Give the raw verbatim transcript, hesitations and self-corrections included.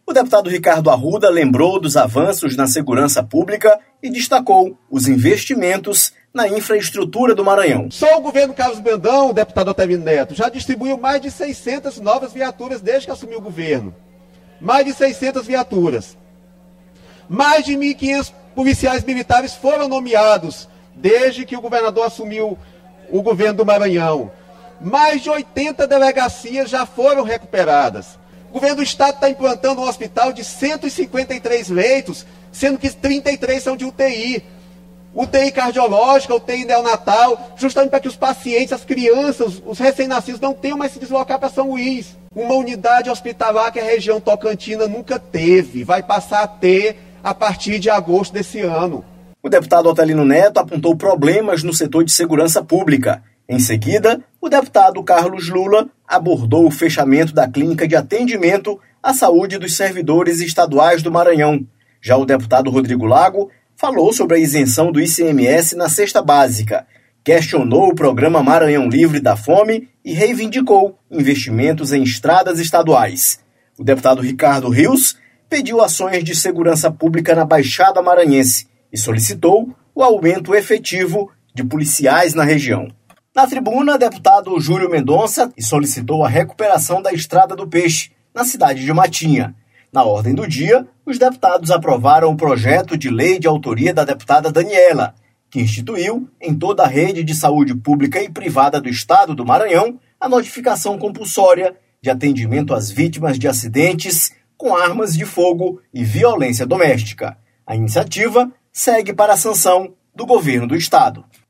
O deputado Ricardo Arruda lembrou dos avanços na segurança pública e destacou os investimentos na infraestrutura do Maranhão. Só o governo Carlos Brandão, o deputado Otelino Neto, já distribuiu mais de seiscentas novas viaturas desde que assumiu o governo. Mais de seiscentas viaturas. Mais de mil e quinhentos policiais militares foram nomeados desde que o governador assumiu o governo do Maranhão. Mais de oitenta delegacias já foram recuperadas. O governo do estado está implantando um hospital de cento e cinquenta e três leitos, sendo que trinta e três são de U T I. U T I cardiológica, U T I neonatal, justamente para que os pacientes, as crianças, os recém-nascidos não tenham mais se deslocar para São Luís. Uma unidade hospitalar que a região tocantina nunca teve, vai passar a ter a partir de agosto desse ano. O deputado Otelino Neto apontou problemas no setor de segurança pública. Em seguida, o deputado Carlos Lula abordou o fechamento da clínica de atendimento à saúde dos servidores estaduais do Maranhão. Já o deputado Rodrigo Lago falou sobre a isenção do I C M S na cesta básica, questionou o programa Maranhão Livre da Fome e reivindicou investimentos em estradas estaduais. O deputado Ricardo Rios pediu ações de segurança pública na Baixada Maranhense e solicitou o aumento efetivo de policiais na região. Na tribuna, o deputado Júlio Mendonça solicitou a recuperação da Estrada do Peixe, na cidade de Matinha. Na ordem do dia, os deputados aprovaram o projeto de lei de autoria da deputada Daniela, que instituiu, em toda a rede de saúde pública e privada do estado do Maranhão, a notificação compulsória de atendimento às vítimas de acidentes com armas de fogo e violência doméstica. A iniciativa segue para a sanção do governo do estado.